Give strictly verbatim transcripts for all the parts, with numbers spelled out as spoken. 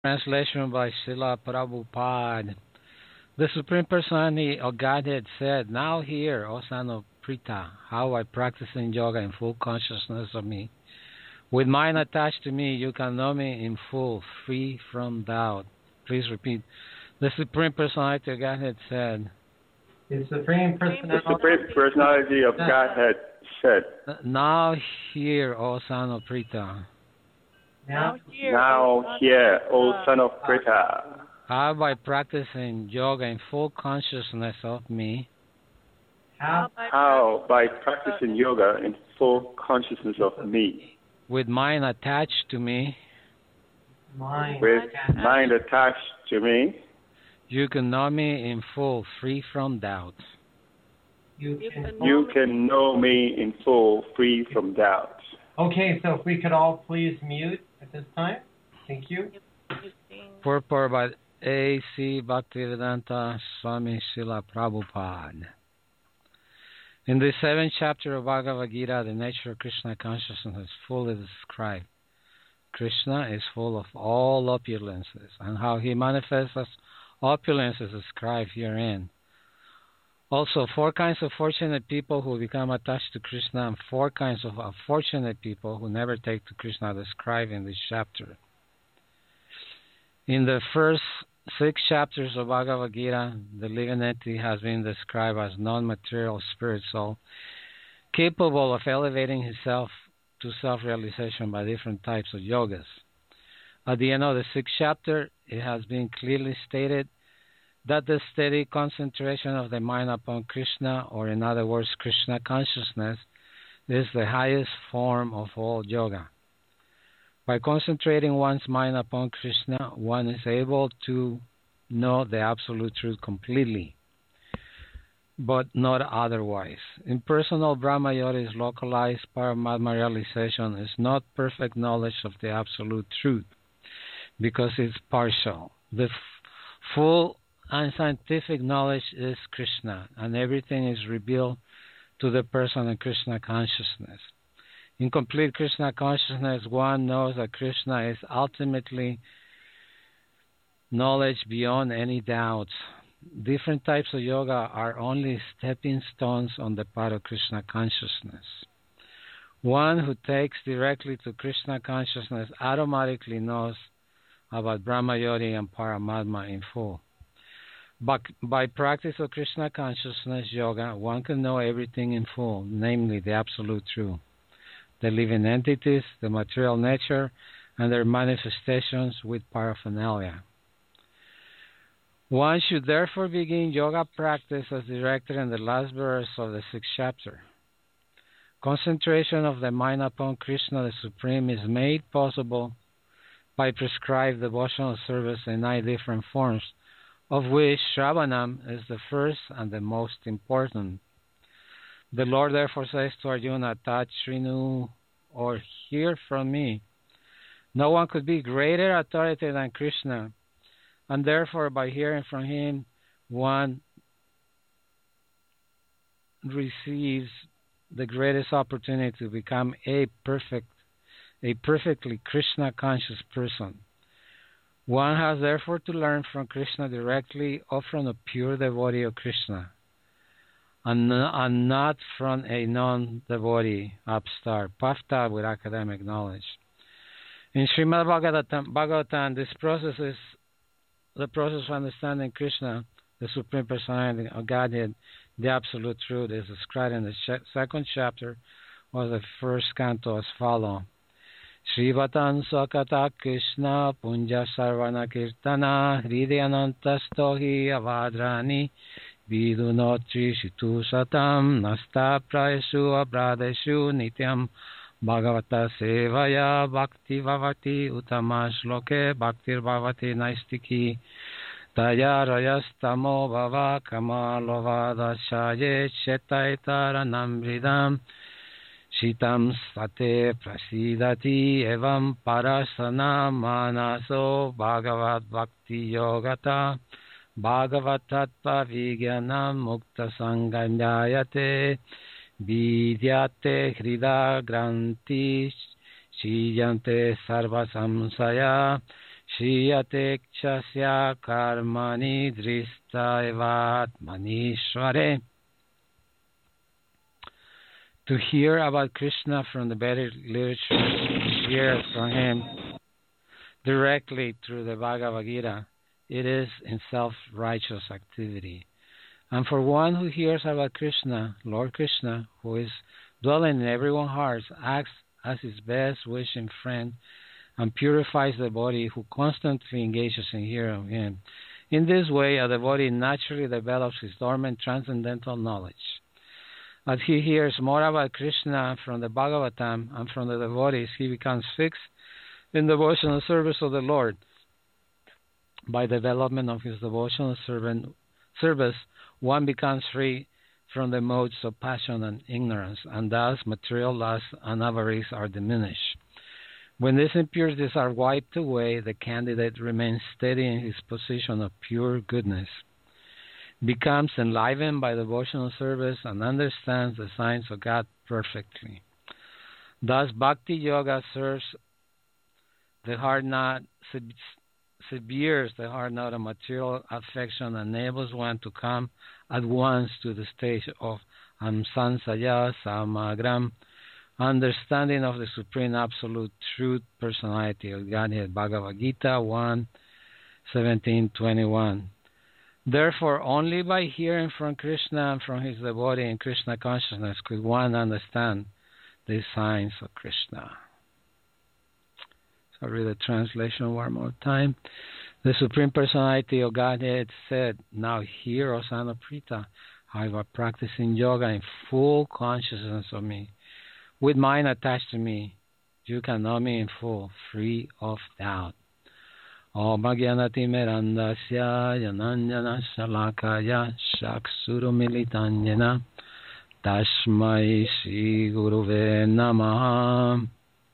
Translation by Srila Prabhupada. The Supreme Personality of Godhead said, "Now hear, O son of Prita, how I practice in yoga in full consciousness of me. With mind attached to me, you can know me in full, free from doubt." Please repeat. The Supreme Personality of Godhead said, The Supreme Personality, the Supreme Personality of Godhead said, "Now hear, O son of Prita, Now hear, now hear, O son of Prita, how by practicing yoga in full consciousness of me, how, how by practicing yoga in full consciousness of me, with mind attached to me, mind, with mind attached to me, you can know me in full, free from doubt." you can. you can know me in full, free from doubt. Okay, so if we could all please mute at this time. Thank you. Purport by A C Bhaktivedanta Swami Srila Prabhupada. In the seventh chapter of Bhagavad Gita, the nature of Krishna consciousness is fully described. Krishna is full of all opulences, and how he manifests as opulence is described herein. Also, four kinds of fortunate people who become attached to Krishna, and four kinds of unfortunate people who never take to Krishna, are described in this chapter. In the first six chapters of Bhagavad Gita, the living entity has been described as non-material spirit soul, capable of elevating himself to self-realization by different types of yogas. At the end of the sixth chapter, it has been clearly stated that the steady concentration of the mind upon Krishna, or in other words, Krishna consciousness, is the highest form of all yoga. By concentrating one's mind upon Krishna, one is able to know the absolute truth completely, but not otherwise. Impersonal Brahma Yogi's localized Paramatma realization is not perfect knowledge of the absolute truth, because it's partial. The f- full and scientific knowledge is Krishna, and everything is revealed to the person in Krishna consciousness. In complete Krishna consciousness, one knows that Krishna is ultimately knowledge beyond any doubts. Different types of yoga are only stepping stones on the path of Krishna consciousness. One who takes directly to Krishna consciousness automatically knows about Brahma Yogi and Paramatma in full. But by practice of Krishna consciousness yoga, one can know everything in full, namely the absolute truth, the living entities, the material nature, and their manifestations with paraphernalia. One should therefore begin yoga practice as directed in the last verse of the sixth chapter. Concentration of the mind upon Krishna the Supreme is made possible by prescribed devotional service in nine different forms, of which Shravanam is the first and the most important. The Lord therefore says to Arjuna, "Tat Shrinu," or hear from me. No one could be greater authority than Krishna, and therefore by hearing from him, one receives the greatest opportunity to become a perfect, a perfectly Krishna conscious person. One has therefore to learn from Krishna directly or from a pure devotee of Krishna, and, and not from a non-devotee upstart, puffed up with academic knowledge. In Srimad Bhagavatam, Bhagavatam, this process is the process of understanding Krishna, the Supreme Personality of Godhead, the Absolute Truth, is described in the ch- second chapter of the first canto as follows. Srivatan Swakata Krishna Punja Sarvana Kirtana Hridayanantastohi Avadrani Vidunotri Shitu Satam Nasta Praeshu Abradeshu Nityam Bhagavata Sevaya Bhakti Vavati Uttama Shloke Bhaktir Bhavati Naistiki Taya Rayastamo Bhava Kamalova Dashaye Chetaitaranam Vridam Shitam Sate Prasidati Evam Parasana Manaso Bhagavad Bhakti Yogata Bhagavad Tattva Vigyanam Mukta Sanganyayate Vidyate Hrida Granti Shiyante Sarva Samsaya Shiyate chasya karmani drista evatmanishvare. To hear about Krishna from the Vedic literature, hear from him directly through the Bhagavad Gita, it is in self-righteous activity. And for one who hears about Krishna, Lord Krishna, who is dwelling in everyone's hearts, acts as his best wishing friend and purifies the devotee who constantly engages in hearing him. In this way, a devotee naturally develops his dormant transcendental knowledge. As he hears more about Krishna from the Bhagavatam and from the devotees, he becomes fixed in devotional service of the Lord. By development of his devotional servant, service, one becomes free from the modes of passion and ignorance, and thus material lust and avarice are diminished. When these impurities are wiped away, the candidate remains steady in his position of pure goodness, becomes enlivened by devotional service, and understands the signs of God perfectly. Thus, Bhakti Yoga serves the heart knot, severes the heart knot of material affection, and enables one to come at once to the stage of Amsansaya Samagram, understanding of the Supreme Absolute Truth Personality of Godhead. Bhagavad Gita one, seventeen, twenty-one. Therefore, only by hearing from Krishna and from his devotee in Krishna consciousness could one understand the signs of Krishna. So I'll read the translation one more time. The Supreme Personality of Godhead said, "Now hear, O son of Pritha, how you are practicing yoga in full consciousness of me. With mind attached to me, you can know me in full, free of doubt. Om Agyanati Merandasya Yananjana Shalakaya Shakshuru Militanyana Tashmai Shri Guruve Namaha."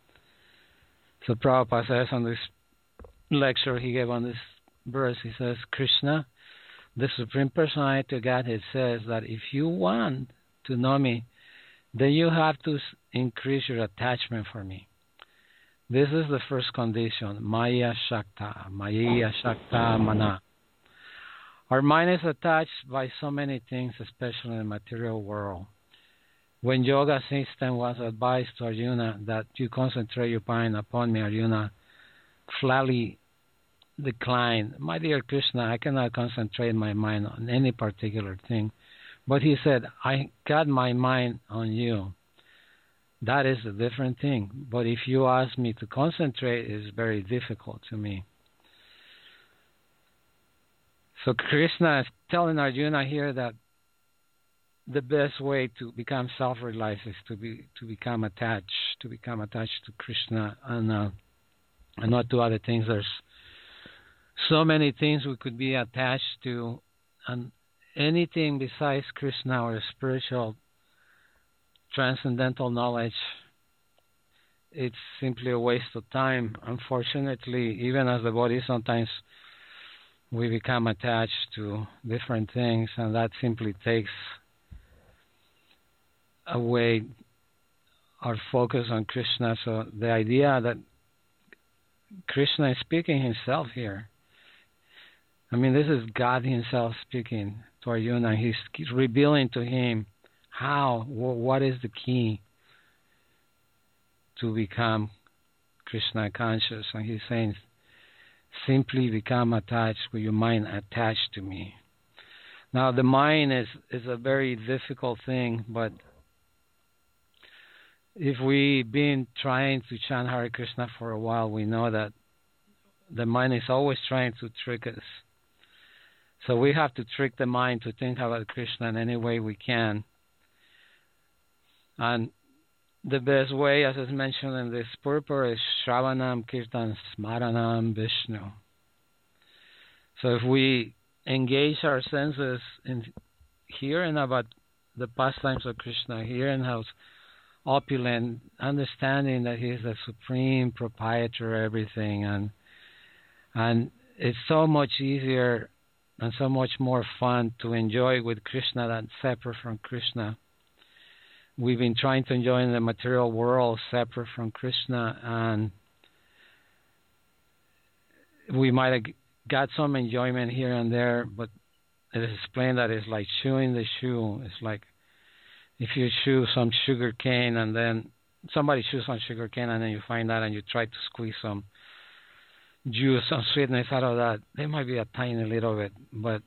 So Prabhupada says on this lecture he gave on this verse, he says, Krishna, the Supreme Personality of Godhead, says that if you want to know me, then you have to increase your attachment for me. This is the first condition, Maya Shakta, Maya Shakta Mana. Our mind is attached by so many things, especially in the material world. When Yoga system was advised to Arjuna that you concentrate your mind upon me, Arjuna flatly declined, my dear Krishna, I cannot concentrate my mind on any particular thing. But he said, I got my mind on you. That is a different thing. But if you ask me to concentrate, it's very difficult to me. So Krishna is telling Arjuna here that the best way to become self-realized is to be to become attached, to become attached to Krishna and, uh, and not to other things. There's so many things we could be attached to, and anything besides Krishna or spiritual transcendental knowledge, it's simply a waste of time. Unfortunately, even as the body, sometimes we become attached to different things, and that simply takes away our focus on Krishna. So the idea that Krishna is speaking himself here, I mean, this is God himself speaking to Arjuna. He's revealing to him how, what is the key to become Krishna conscious. And he's saying, simply become attached with your mind attached to me. Now, the mind is, is a very difficult thing, but if we've been trying to chant Hare Krishna for a while, we know that the mind is always trying to trick us. So we have to trick the mind to think about Krishna in any way we can. And the best way, as is mentioned in this purport, is Shravanam, Kirtan, Smaranam, Vishnu. So if we engage our senses in hearing about the pastimes of Krishna, hearing how opulent, understanding that he is the supreme proprietor of everything, and and it's so much easier and so much more fun to enjoy with Krishna than separate from Krishna. We've been trying to enjoy in the material world separate from Krishna, and we might have got some enjoyment here and there, but it is explained that it's like chewing the shoe. It's like if you chew some sugar cane and then somebody chews some sugar cane and then you find that and you try to squeeze some juice, some sweetness out of that. There might be a tiny little bit, but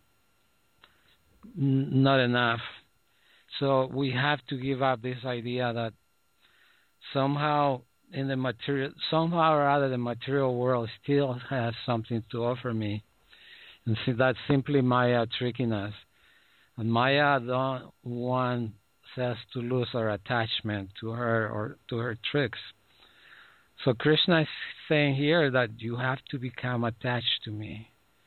n- not enough. So we have to give up this idea that somehow in the material, somehow or other, the material world still has something to offer me. And see, that's simply Maya tricking us. And Maya don't want us to lose our attachment to her or to her tricks. So Krishna is saying here that you have to become attached to me.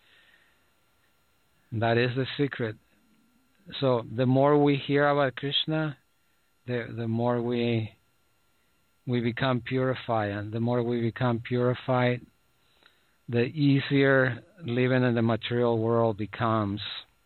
That is the secret. So the more we hear about Krishna, the the more we we become purified, and the more we become purified, the easier living in the material world becomes.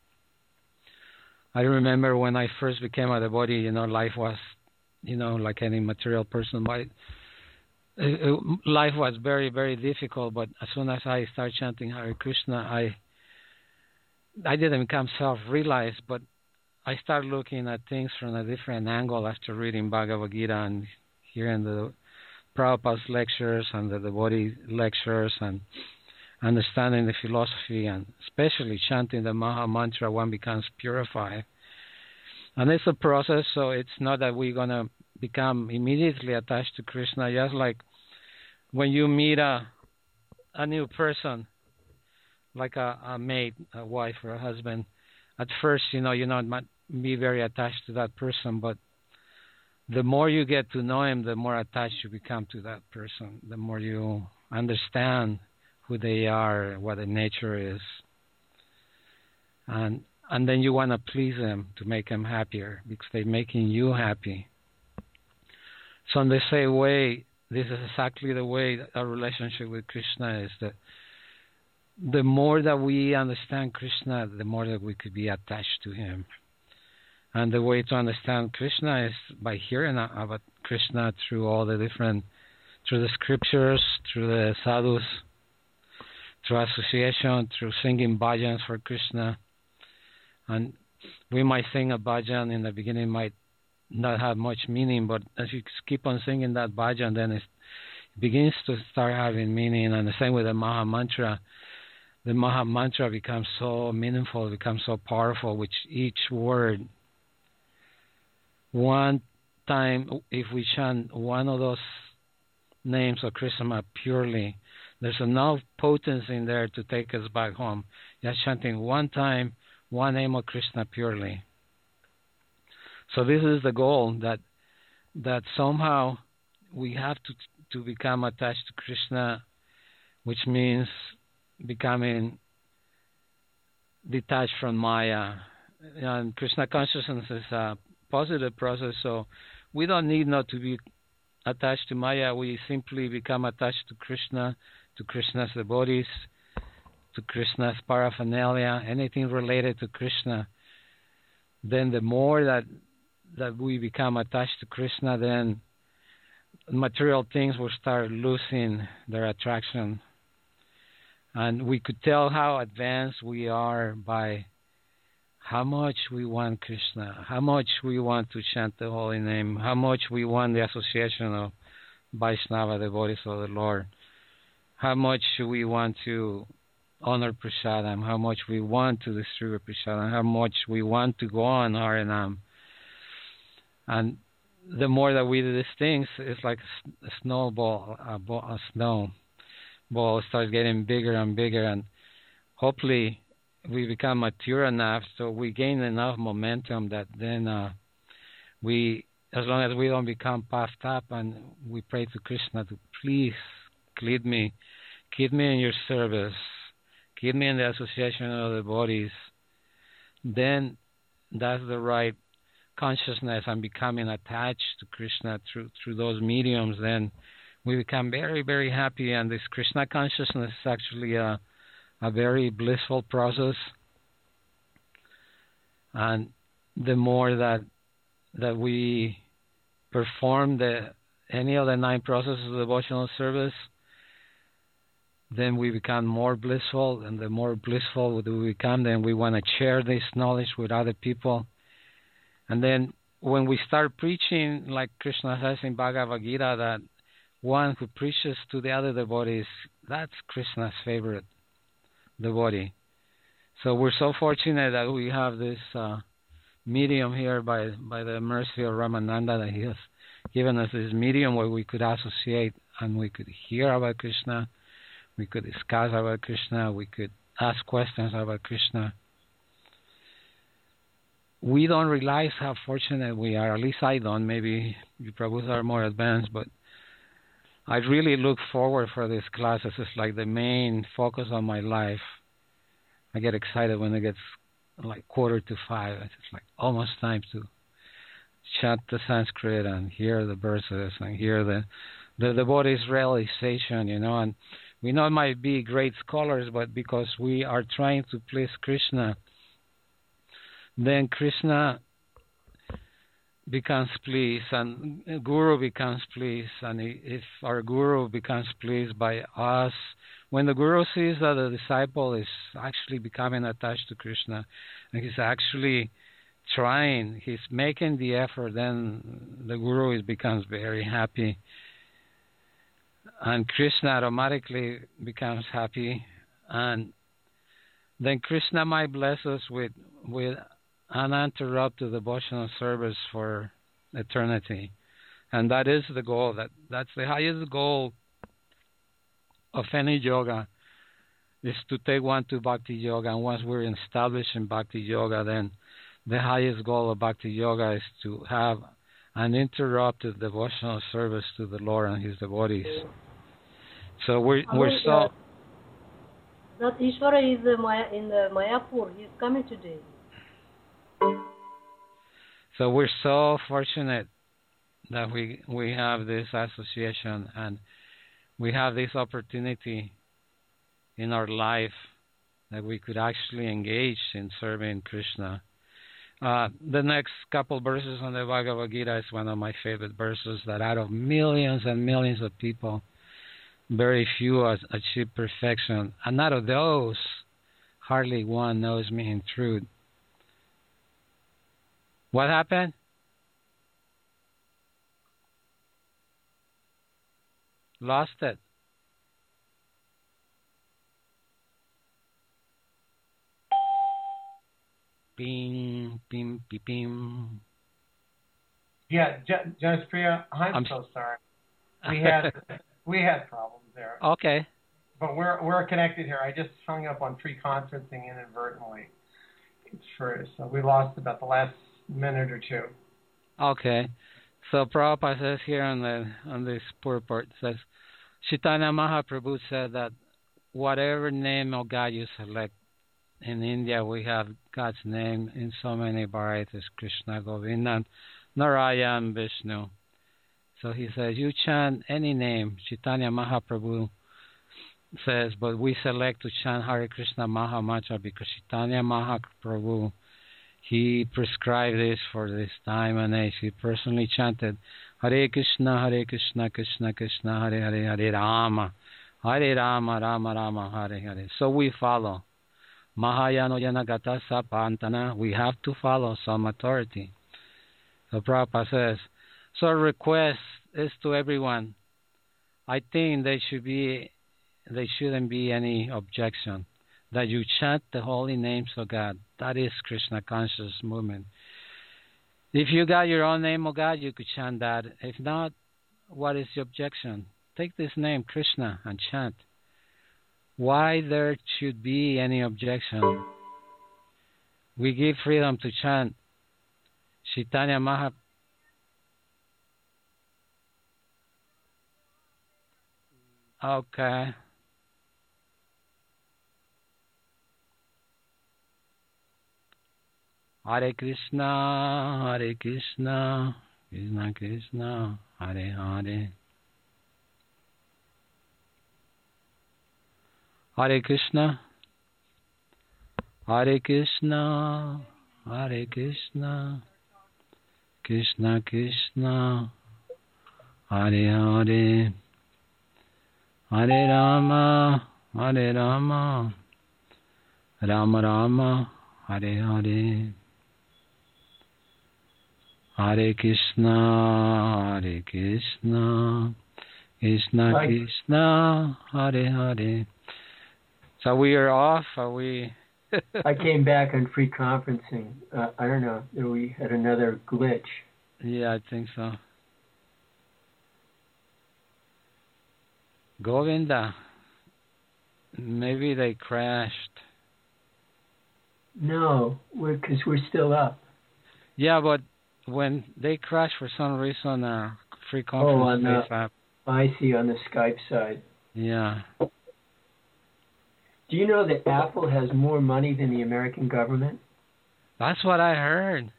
I remember when I first became a devotee, you know, life was, you know, like any material person might. It, it, life was very, very difficult, but as soon as I started chanting Hare Krishna, I I didn't become self-realized, but I started looking at things from a different angle after reading Bhagavad Gita and hearing the Prabhupada's lectures and the devotee lectures and understanding the philosophy and especially chanting the Maha Mantra, one becomes purified. And it's a process, so it's not that we're going to become immediately attached to Krishna, just like when you meet a a new person, like a, a mate, a wife or a husband. At first, you know, you're not might be very attached to that person, but the more you get to know him, the more attached you become to that person, the more you understand who they are, what their nature is. And and then you want to please them to make them happier because they're making you happy. So in the same way, this is exactly the way our relationship with Krishna is, that the more that we understand Krishna, the more that we could be attached to him. And the way to understand Krishna is by hearing about Krishna through all the different, through the scriptures, through the sadhus, through association, through singing bhajans for Krishna. And we might sing a bhajan in the beginning, might not have much meaning, but as you keep on singing that bhajan, then it begins to start having meaning. And the same with the Maha Mantra. The Maha Mantra becomes so meaningful, becomes so powerful, which each word, one time, if we chant one of those names of Krishna purely, there's enough potency in there to take us back home. Just chanting one time, one name of Krishna purely. So this is the goal, that that somehow we have to to become attached to Krishna, which means becoming detached from Maya. And Krishna consciousness is a positive process, so we don't need not to be attached to Maya. We simply become attached to Krishna, to Krishna's devotees, to Krishna's paraphernalia, anything related to Krishna. Then the more that that we become attached to Krishna, then material things will start losing their attraction. And we could tell how advanced we are by how much we want Krishna, how much we want to chant the holy name, how much we want the association of Vaishnava devotees of the Lord, how much we want to honor prasadam, how much we want to distribute prasadam, how much we want to go on Harinam. And the more that we do these things, it's like a snowball, a, ball, a snow ball starts getting bigger and bigger, and hopefully we become mature enough so we gain enough momentum that then uh, we, as long as we don't become puffed up, and we pray to Krishna to please lead me, keep me in your service, keep me in the association of the bodies, then that's the right consciousness. I'm becoming attached to Krishna through through those mediums, then we become very, very happy. And this Krishna consciousness is actually a, a very blissful process. And the more that that we perform the any of the nine processes of devotional service, then we become more blissful, and the more blissful we become, then we want to share this knowledge with other people. And then when we start preaching, like Krishna says in Bhagavad Gita, that one who preaches to the other devotees, that's Krishna's favorite devotee. So we're so fortunate that we have this uh, medium here by, by the mercy of Ramananda, that he has given us this medium where we could associate and we could hear about Krishna, we could discuss about Krishna, we could ask questions about Krishna. We don't realize how fortunate we are, at least I don't. Maybe you Prabhus are more advanced, but I really look forward for these classes. It's like the main focus of my life. I get excited when it gets like quarter to five. It's like almost time to chant the Sanskrit and hear the verses and hear the the devotees' realization, you know. And we know it might be great scholars, but because we are trying to please Krishna, then Krishna becomes pleased and Guru becomes pleased. And if our Guru becomes pleased by us, when the Guru sees that the disciple is actually becoming attached to Krishna and he's actually trying, he's making the effort, then the Guru is, becomes very happy. And Krishna automatically becomes happy. And then Krishna might bless us with, with uninterrupted devotional service for eternity. And that is the goal. That That's the highest goal of any yoga, is to take one to Bhakti Yoga. And once we're established in Bhakti Yoga, then the highest goal of Bhakti Yoga is to have uninterrupted devotional service to the Lord and His devotees. So we're we're so. That Ishvara is uh, Maya, in the Mayapur. He's coming today. So we're so fortunate that we we have this association and we have this opportunity in our life that we could actually engage in serving Krishna. Uh, the next couple verses on the Bhagavad Gita is one of my favorite verses, that out of millions and millions of people, very few achieve perfection. And out of those, hardly one knows me in truth. What happened? Lost it. Bing, bing, bing, bing. Yeah, Judge Priya, I'm, I'm so sorry. We had we had problems there. Okay. But we're we're connected here. I just hung up on free conferencing inadvertently. It's for so we lost about the last minute or two. Okay. So Prabhupada says here on the on this purport, says Chaitanya Mahaprabhu said that whatever name of God you select, in India we have God's name in so many varieties, Krishna, Govinda, Narayan, Vishnu. So he says, you chant any name, Chaitanya Mahaprabhu says, but we select to chant Hare Krishna Maha Mantra because Chaitanya Mahaprabhu, he prescribed this for this time and age. He personally chanted Hare Krishna, Hare Krishna, Krishna Krishna, Hare Hare, Hare Rama, Hare Rama, Rama Rama, Hare Hare. So we follow. Mahayano Yanagata Sapantana, we have to follow some authority. So Prabhupada says, so our request is to everyone. I think there should be, there shouldn't be any objection that you chant the holy names of God. That is Krishna conscious movement. If you got your own name of God, you could chant that. If not, what is the objection? Take this name, Krishna, and chant. Why there should be any objection? We give freedom to chant. Chaitanya Mahaprabhu. Okay. Hare Krishna, Hare Krishna, Krishna Krishna, Hare Hare. Hare Krishna, Hare Krishna, Hare Krishna, Krishna Krishna, Hare Hare, Hare Rama, Hare Rama, Rama Rama, Hare Hare, Hare Krishna, Hare Krishna, Krishna Right. Krishna, Hare Hare. So we are off. Are we? I came back on free conferencing. Uh, I don't know. We had another glitch. Yeah, I think so. Govinda, maybe they crashed. No, we're because we're still up. Yeah, but when they crash for some reason, uh, free Oh, on conference the, space app. I see on the Skype side. Yeah. Do you know that Apple has more money than the American government? That's what I heard.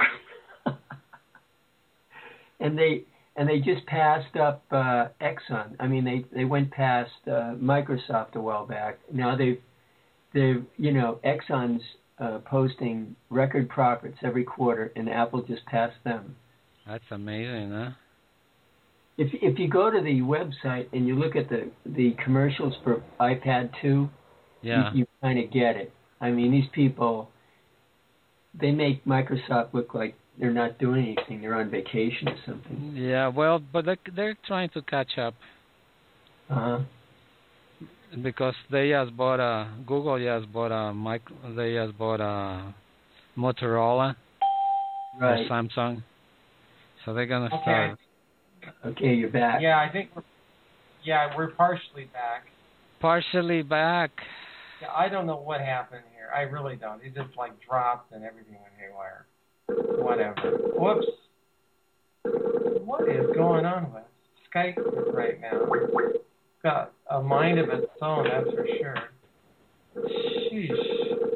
and they and they just passed up uh, Exxon. I mean, they they went past uh, Microsoft a while back. Now they've they've you know Exxon's uh, posting record profits every quarter, and Apple just passed them. That's amazing, huh? If if you go to the website and you look at the the commercials for iPad two, yeah, you, you kind of get it. I mean, these people, they make Microsoft look like they're not doing anything. They're on vacation or something. Yeah, well, but they're, they're trying to catch up. Uh-huh. Because they just bought a Google just bought a mic they just bought a Motorola Right. or Samsung, so they're gonna Okay. start. Okay, you're back. Yeah, I think. We're, yeah, we're partially back. Partially back. Yeah, I don't know what happened here. I really don't. It just like dropped and everything went haywire. Whatever. Whoops. What is going on with Skype right now? Got a mind of its own, that's for sure. Sheesh.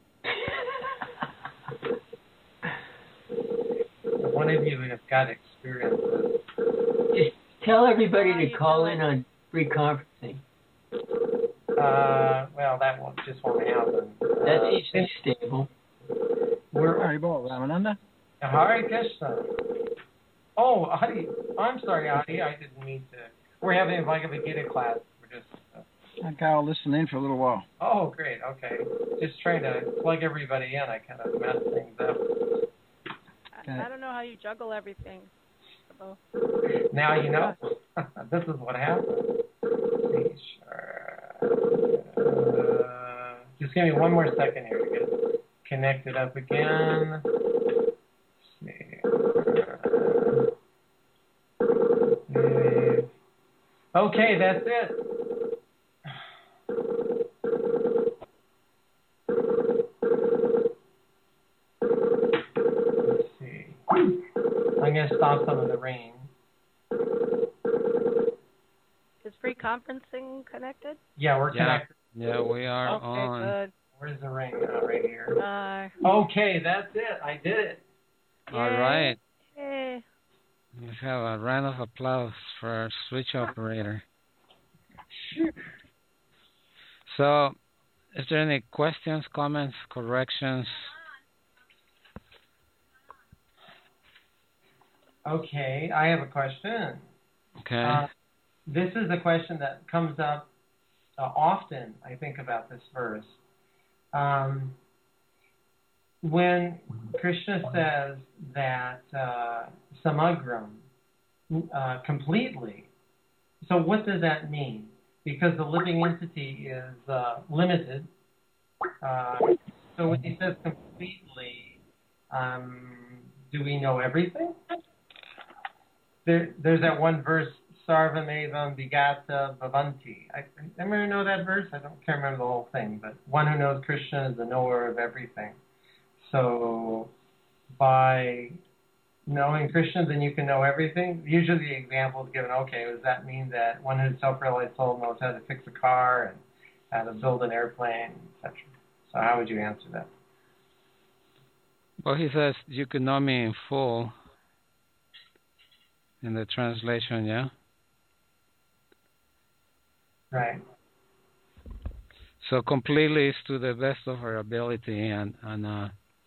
One of you has got experiences. Just tell everybody to call in on free conferencing. Uh, well, that won't just won't happen. That's uh, easily stable. We're Haribo, Ramananda. Hare Krishna. Oh, Adi. I'm sorry, Adi. I didn't mean to. We're having like a beginner class. We're just. Uh, Okay, I'll listen in for a little while. oh, great. Okay. Just trying to plug everybody in. I kind of messed things up. Okay. I, I don't know how you juggle everything. So. Now you know. This is what happened. Let's see, sure. Uh, just give me one more second here to get connected up again. Let's see. Uh, okay, that's it. Let's see. I'm going to stop some of the rain. Is free conferencing connected? Yeah, we're Yeah. connected. Yeah, we are Okay, on. good. Where's the rain? Uh, right here. Uh, Okay, that's it. I did it. All right. Yay. Let's have a round of applause for our switch operator. So, is there any questions, comments, corrections? Okay, I have a question. Okay. Uh, this is a question that comes up uh, often. I think about this verse. Um, when Krishna says that uh, samagram, uh, completely, so what does that mean? Because the living entity is uh, limited. Uh, so when he says completely, um, do we know everything? There, there's that one verse, Sarvamevam Vigata Bhavanti. I, I remember know that verse. I don't can't remember the whole thing, but one who knows Krishna is the knower of everything. So by knowing Krishna, then you can know everything. Usually the example is given, okay, does that mean that one who's self-realized soul knows how to fix a car and how to build an airplane, et cetera. So how would you answer that? Well, he says, you can know me in full in the translation, yeah? Right. So completely is to the best of our ability, and, and uh,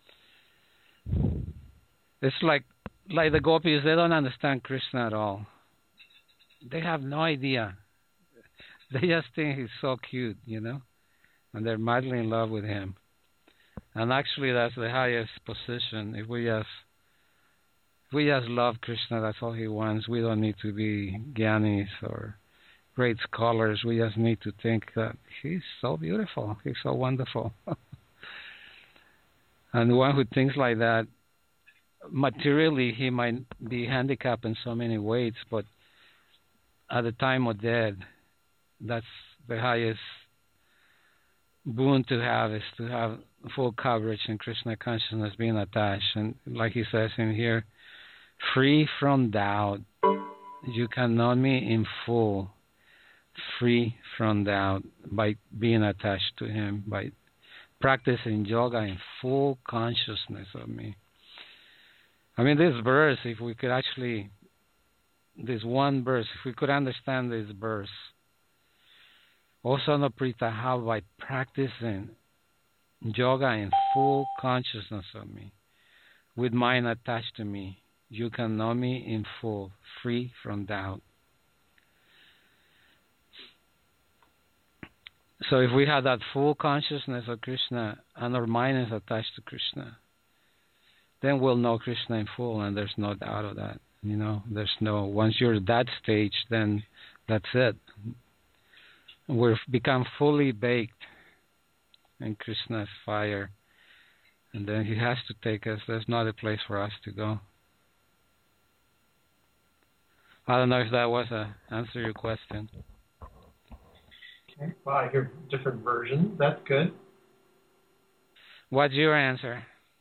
it's like like the gopis, they don't understand Krishna at all. They have no idea. they just think he's so cute, you know, and they're madly in love with him. And actually, that's the highest position. If we just if we just love Krishna, that's all he wants. We don't need to be gyanis or great scholars. We just need to think that he's so beautiful, he's so wonderful. And the one who thinks like that, materially, he might be handicapped in so many ways, but at the time of death, that's the highest boon to have, is to have full coverage in Krishna consciousness, being attached. And like he says in here, free from doubt. You can know me in full, free from doubt, by being attached to him, by practicing yoga in full consciousness of me. I mean, this verse, if we could actually, this one verse, if we could understand this verse, Osana Prita, how by practicing yoga in full consciousness of me, with mind attached to me, you can know me in full, free from doubt. So if we have that full consciousness of Krishna and our mind is attached to Krishna, then we'll know Krishna in full, and there's no doubt of that. You know, there's no, once you're at that stage, then that's it. We've become fully baked in Krishna's fire, and then he has to take us. There's not a place for us to go. I don't know if that was a answer your question. Okay. Well, I hear different versions. That's good. What's your answer?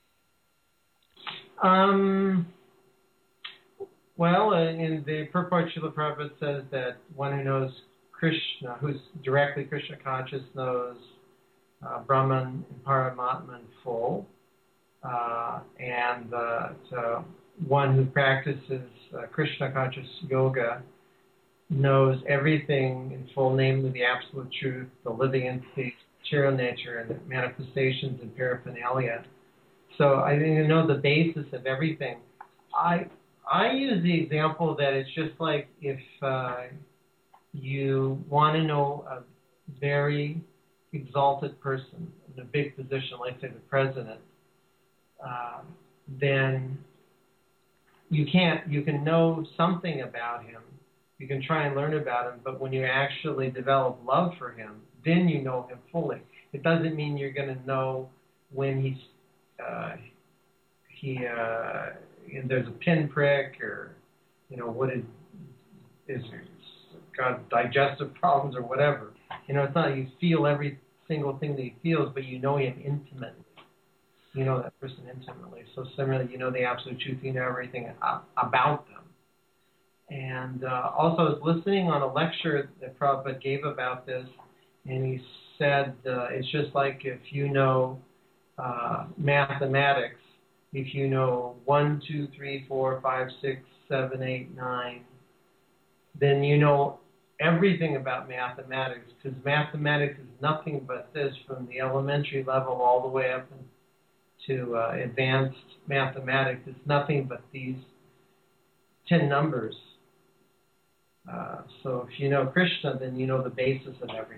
Um. Well, uh, in the purport, Srila Prabhupada says that one who knows Krishna, who's directly Krishna conscious, knows uh, Brahman and Paramatma in full, uh, and uh, so one who practices uh, Krishna conscious yoga knows everything in full, namely the absolute truth, the living entity, material nature, and the manifestations and paraphernalia. So I think you know the basis of everything. I I use the example that it's just like if uh, you want to know a very exalted person in a big position, like say the president, uh, then you can't. You can know something about him. You can try and learn about him, but when you actually develop love for him, then you know him fully. It doesn't mean you're going to know when he's uh, he uh, there's a pinprick, or you know what is is got digestive problems or whatever. You know, it's not you feel every single thing that he feels, but you know him intimately. You know that person intimately. So similarly, you know the absolute truth. You know everything about them. And uh, also, I was listening on a lecture that Prabhupada gave about this, and he said uh, it's just like if you know uh, mathematics, if you know one, two, three, four, five, six, seven, eight, nine, then you know everything about mathematics, because mathematics is nothing but this, from the elementary level all the way up to uh, advanced mathematics. It's nothing but these ten numbers. Uh, so if you know Krishna, then you know the basis of everything.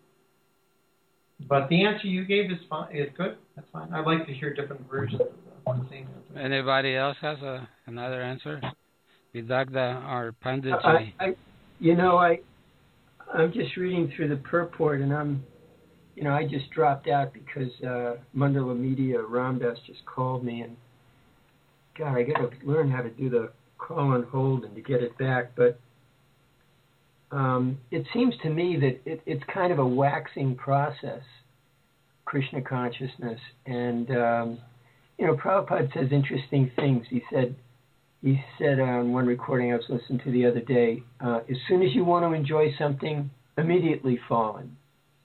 But the answer you gave is fine. Is good. That's fine. I'd like to hear different versions of the same answer. Anybody else has a, another answer? Vidagda or Panditji? I, I, you know, I, I'm just reading through the purport, and I'm, you know, I just dropped out because uh, Mandala Media Ramdas just called me, and God, I got to learn how to do the call on hold and to get it back, but. Um, it seems to me that it, it's kind of a waxing process, Krishna consciousness. And, um, you know, Prabhupada says interesting things. He said, he said on one recording I was listening to the other day, uh, as soon as you want to enjoy something, immediately fall in.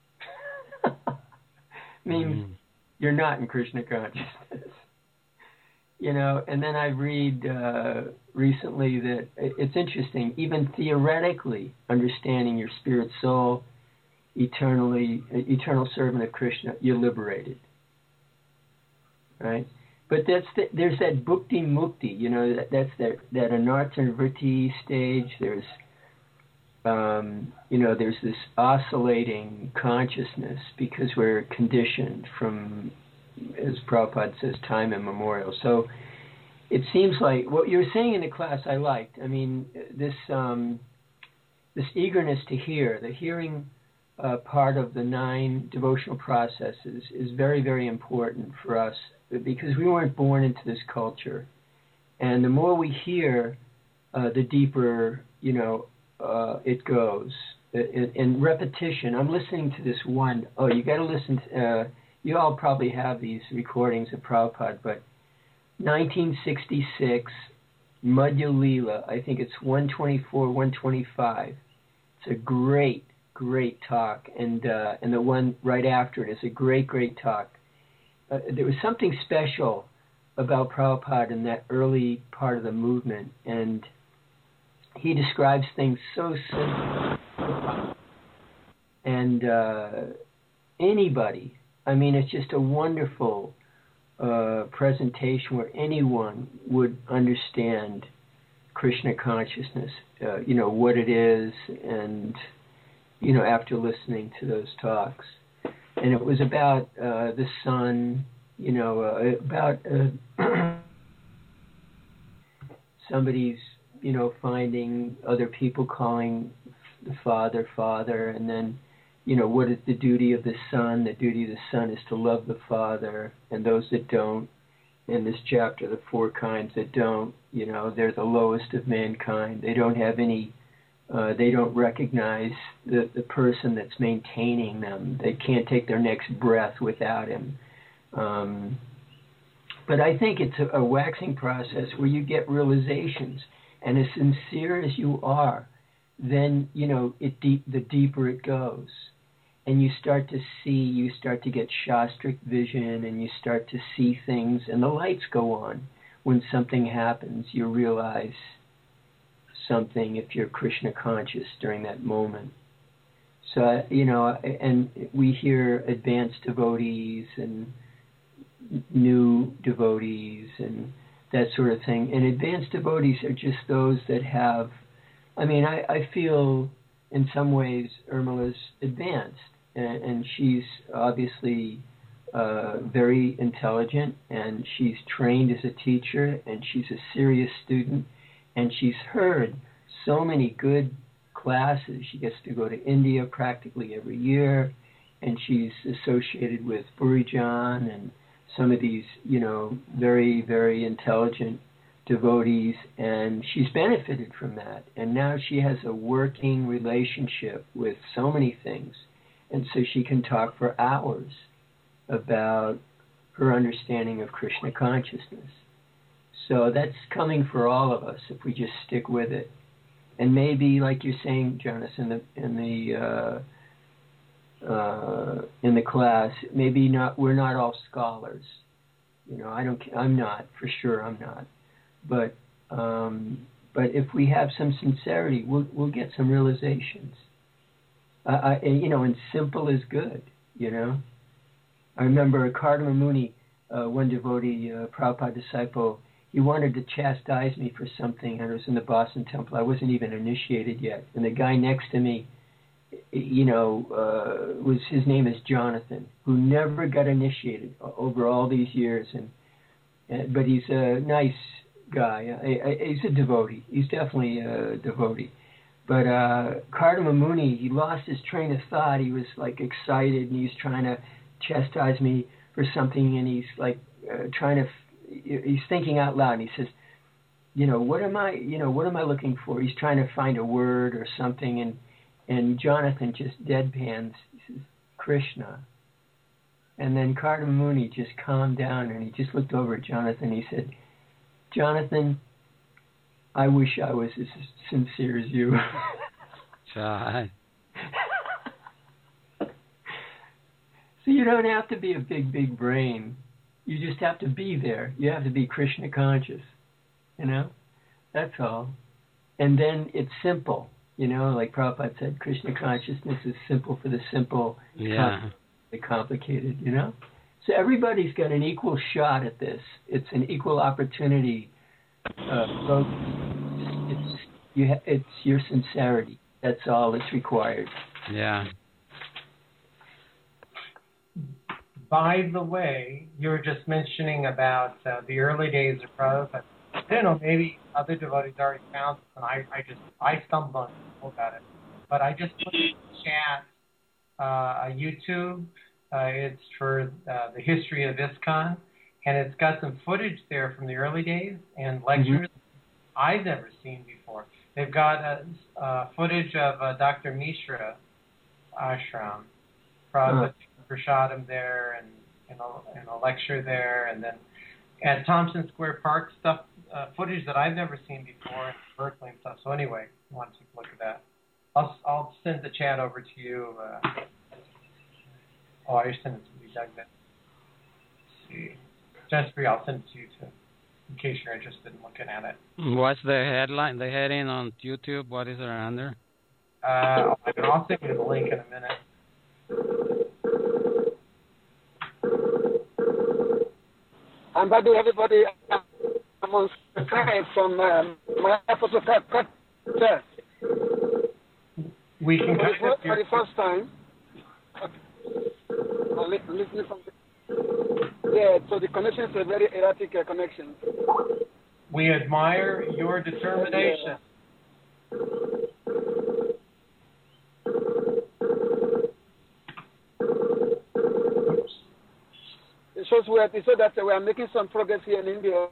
Means mm. you're not in Krishna consciousness. You know, and then I read uh, recently that it's interesting, even theoretically understanding your spirit soul, eternally, eternal servant of Krishna, you're liberated, right? But that's the, there's that bhukti mukti, you know, that, that's that, that anartha vritti stage. There's um, you know, there's this oscillating consciousness because we're conditioned from, as Prabhupada says, time immemorial. So it seems like what you were saying in the class I liked. I mean, this um, this eagerness to hear, the hearing uh, part of the nine devotional processes is very, very important for us because we weren't born into this culture. And the more we hear, uh, the deeper, you know, uh, it goes. In, in repetition, I'm listening to this one. Oh, you got to listen to, uh, you all probably have these recordings of Prabhupada, but nineteen sixty-six, Madhya Leela, I think it's one twenty-four, one twenty-five. It's a great, great talk. And uh, and the one right after it is a great, great talk. Uh, there was something special about Prabhupada in that early part of the movement. And he describes things so simple. And uh, anybody, I mean, it's just a wonderful uh, presentation where anyone would understand Krishna consciousness, uh, you know, what it is, and, you know, after listening to those talks. And it was about uh, the sun, you know, uh, about uh, somebody's, you know, finding other people calling the Father, Father, and then, you know, what is the duty of the Son? The duty of the Son is to love the Father, and those that don't, in this chapter, the four kinds that don't, you know, they're the lowest of mankind. They don't have any, uh, they don't recognize the, the person that's maintaining them. They can't take their next breath without him. Um, but I think it's a, a waxing process where you get realizations, and as sincere as you are, then, you know, it deep, the deeper it goes. And you start to see, you start to get Shastric vision, and you start to see things, and the lights go on. When something happens, you realize something if you're Krishna conscious during that moment. So, you know, and we hear advanced devotees and new devotees and that sort of thing. And advanced devotees are just those that have, I mean, I, I feel in some ways Urmila's advanced, and, and she's obviously uh, very intelligent, and she's trained as a teacher, and she's a serious student, and she's heard so many good classes. She gets to go to India practically every year, and she's associated with Burijan and some of these, you know, very, very intelligent devotees, and she's benefited from that. And now she has a working relationship with so many things, and so she can talk for hours about her understanding of Krishna consciousness. So that's coming for all of us if we just stick with it. And maybe, like you're saying, Jonas, in the in the uh, uh, in the class, maybe not. We're not all scholars. You know, I don't. I'm not for sure. I'm not. But um, but if we have some sincerity, we'll we'll get some realizations. Uh, I, you know, and simple is good. You know, I remember Kardama Muni, uh, one devotee, uh, Prabhupada disciple. He wanted to chastise me for something, and it was in the Boston Temple. I wasn't even initiated yet, and the guy next to me, you know, uh, was his name is Jonathan, who never got initiated over all these years, and, and but he's a nice guy. I, I, he's a devotee. He's definitely a devotee. But uh, Kardama Muni, he lost his train of thought. He was like excited, and he was trying to chastise me for something, and he's like uh, trying to. He's thinking out loud, and he says, you know, what am I, you know, what am I looking for? He's trying to find a word or something, and and Jonathan just deadpans. He says, Krishna. And then Kardama Muni just calmed down, and he just looked over at Jonathan. He said, Jonathan, I wish I was as sincere as you. Right. So you don't have to be a big, big brain. You just have to be there. You have to be Krishna conscious, you know? That's all. And then it's simple, you know? Like Prabhupada said, Krishna consciousness is simple for the simple, yeah. the complicated, you know? So everybody's got an equal shot at this. It's an equal opportunity. Uh, both, it's, you ha- it's your sincerity. That's all that's required. Yeah. By the way, you were just mentioning about uh, the early days of Prabhupada. I don't know, maybe other devotees already found this, and I, I just I stumbled on it about it. But I just put in the chat uh, a YouTube. Uh, it's for uh, the history of ISKCON, and it's got some footage there from the early days and lectures mm-hmm. I've never seen before. They've got a, uh, footage of uh, Doctor Mishra ashram, Prabhupada uh-huh. Prashadam there, and, and, a, and a lecture there, and then at Thompson Square Park stuff, uh, footage that I've never seen before, Berkeley and stuff. So anyway, you want to take a look at that. I'll I'll send the chat over to you. Uh, oh, I send it to you, Doug. Let's see. Just for you, I'll send it to you too, in case you're interested in looking at it. What's the headline, the heading on YouTube? What is it under? Uh, I'll send you the link in a minute. And by the way, everybody, I'm on Skype from um, my Mayapur Church. We can kind for, of for the first time. I'm listening from the, yeah, so the connection is a very erratic uh, connection. We admire your determination. Yeah. It shows we are, it shows that we are making some progress here in India.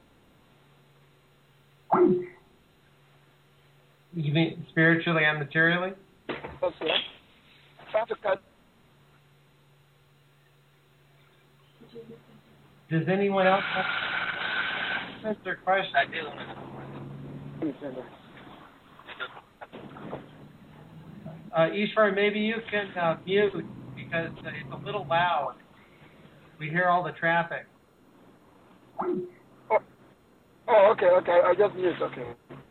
You mean spiritually and materially? Okay. Trying to cut. Does anyone else have their question? I do. Uh, Ishwar, maybe you can uh, mute because uh, it's a little loud. We hear all the traffic. Oh, oh okay, okay. I just mute. Okay.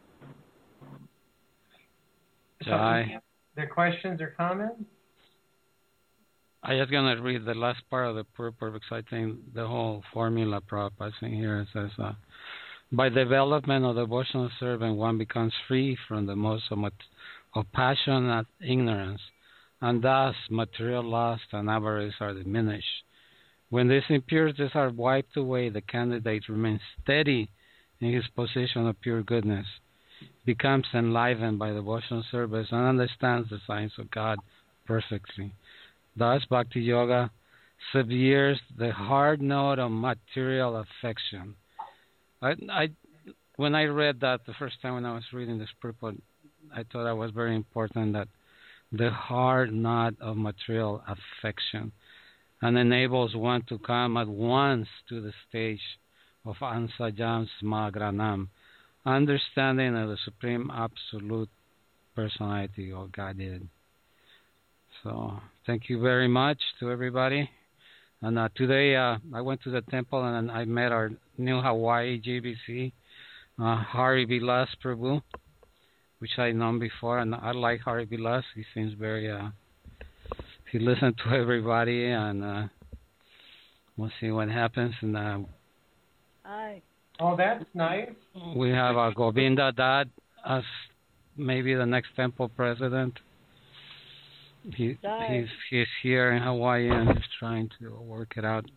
So, I, their questions or comments? I'm just going to read the last part of the purport because I think the whole formula Prabhupada in here it says, uh, by development of devotional servant, one becomes free from the most of, mat- of passion and ignorance, and thus material lust and avarice are diminished. When these impurities are wiped away, the candidate remains steady in his position of pure goodness, becomes enlivened by devotional service, and understands the science of God perfectly. Thus, Bhakti Yoga severes the hard note of material affection. I, I, when I read that the first time when I was reading this purport, I thought that was very important, that the hard knot of material affection, and enables one to come at once to the stage of Ansajam Smagranam, understanding of the Supreme Absolute Personality of Godhead. So, thank you very much to everybody. And uh, today uh, I went to the temple and I met our new Hawaii G B C, uh, Hari Vilas Prabhu, which I known before, and I like Hari Vilas. He seems very, uh, he listens to everybody, and uh, we'll see what happens. And uh, Hi. Oh, that's nice. We have uh, Govinda Dad as maybe the next temple president. He he's he's here in Hawaii and he's trying to work it out.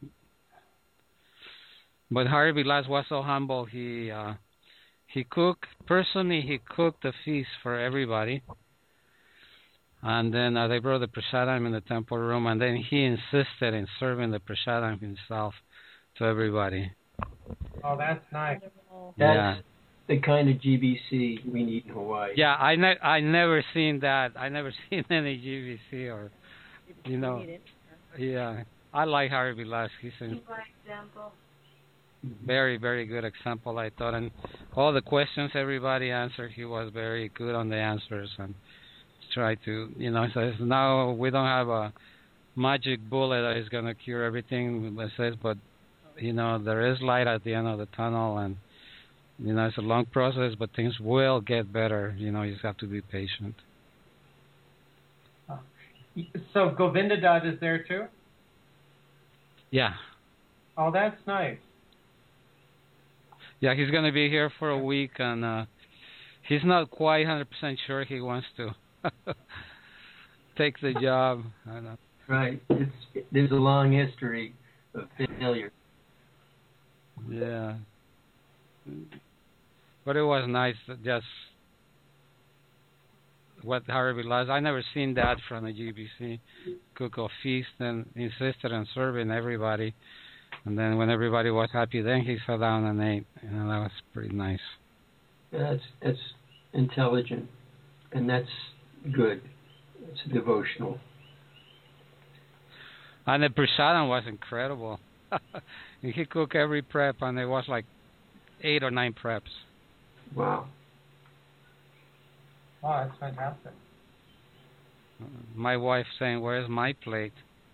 But Hari Vilas was so humble. He uh, he cooked personally. He cooked the feast for everybody, and then uh, they brought the prasadam in the temple room, and then he insisted in serving the prasadam himself to everybody. Oh, that's nice. That's Yeah. the kind of G B C we need in Hawaii. Yeah, I ne- I never seen that. I never seen any G B C or, you know. Yeah, I like Hari Vilas. He's a example. very, very good example, I thought. And all the questions everybody answered, he was very good on the answers and tried to, you know, says, now we don't have a magic bullet that is going to cure everything, it says, but, you know, there is light at the end of the tunnel, and you know, it's a long process, but things will get better. You know, you just have to be patient. So Govinda Dad is there too? Yeah. Oh, that's nice. Yeah, he's going to be here for a week, and uh, he's not quite one hundred percent sure he wants to take the job. I know. Right. It's there's a long history of failure. Yeah. But it was nice to just what Harvey loves. I never seen that from the G B C. Cook a feast and insisted on serving everybody. And then when everybody was happy, then he sat down and ate. You know, that was pretty nice. That's that's intelligent, and that's good. It's devotional. And the prasadam was incredible. He cooked every prep, and there was like eight or nine preps. Wow. Wow, that's fantastic. My wife saying, "Where's my plate?"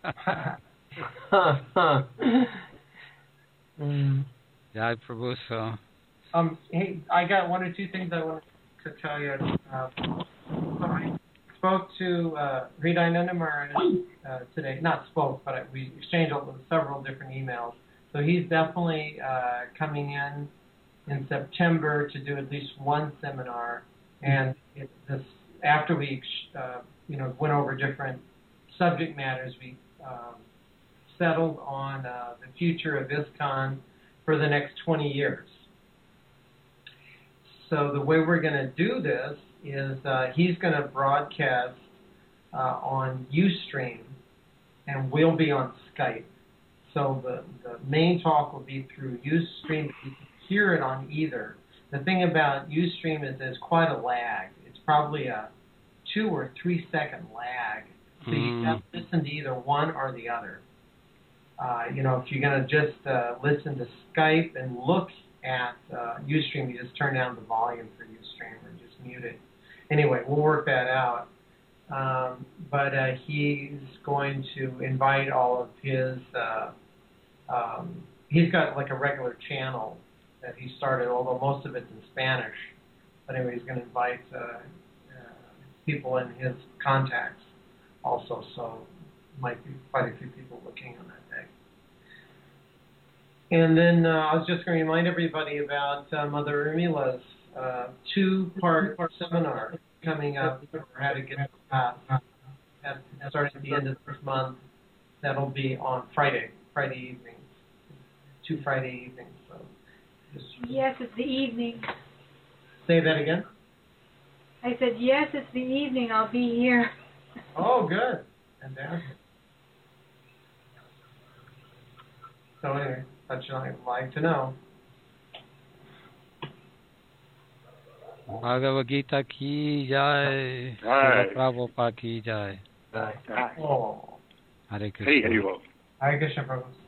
mm. Yeah, Prabhu. So. Um, hey, I got one or two things I wanted to tell you. Uh, I spoke to uh, Hridayananda Maharaj uh, today. Not spoke, but we exchanged several different emails. So he's definitely uh, coming in in September to do at least one seminar. And it, this, after we, uh, you know, went over different subject matters, we um, settled on uh, the future of ISKCON for the next twenty years. So the way we're going to do this is uh, he's going to broadcast uh, on Ustream, and we'll be on Skype. So the, the main talk will be through Ustream. You can hear it on either. The thing about Ustream is there's quite a lag. It's probably a two or three second lag. So mm. you have to listen to either one or the other. Uh, you know, if you're going to just uh, listen to Skype and look at uh, Ustream, you just turn down the volume for Ustream or just mute it. Anyway, we'll work that out. Um, but uh, he's going to invite all of his, uh, um, he's got like a regular channel that he started, although most of it's in Spanish. But anyway, he's going to invite uh, uh, people in his contacts also, so might be quite a few people looking on that day. And then uh, I was just going to remind everybody about uh, Mother Urmila's uh, two-part seminar coming up for how to get class at, starting at the end of this month. That'll be on Friday, Friday evening, two Friday evenings. So just yes, it's the evening. Say that again. I said yes, it's the evening. I'll be here. Oh, good, fantastic. So anyway, that's what I'd like to know. Bhagavad Gita ki jai. Hi. Prabhupada ki jai. Bye. Oh. Hare Krishna. Hey, Hare Krishna. Hare Krishna, Prabhu.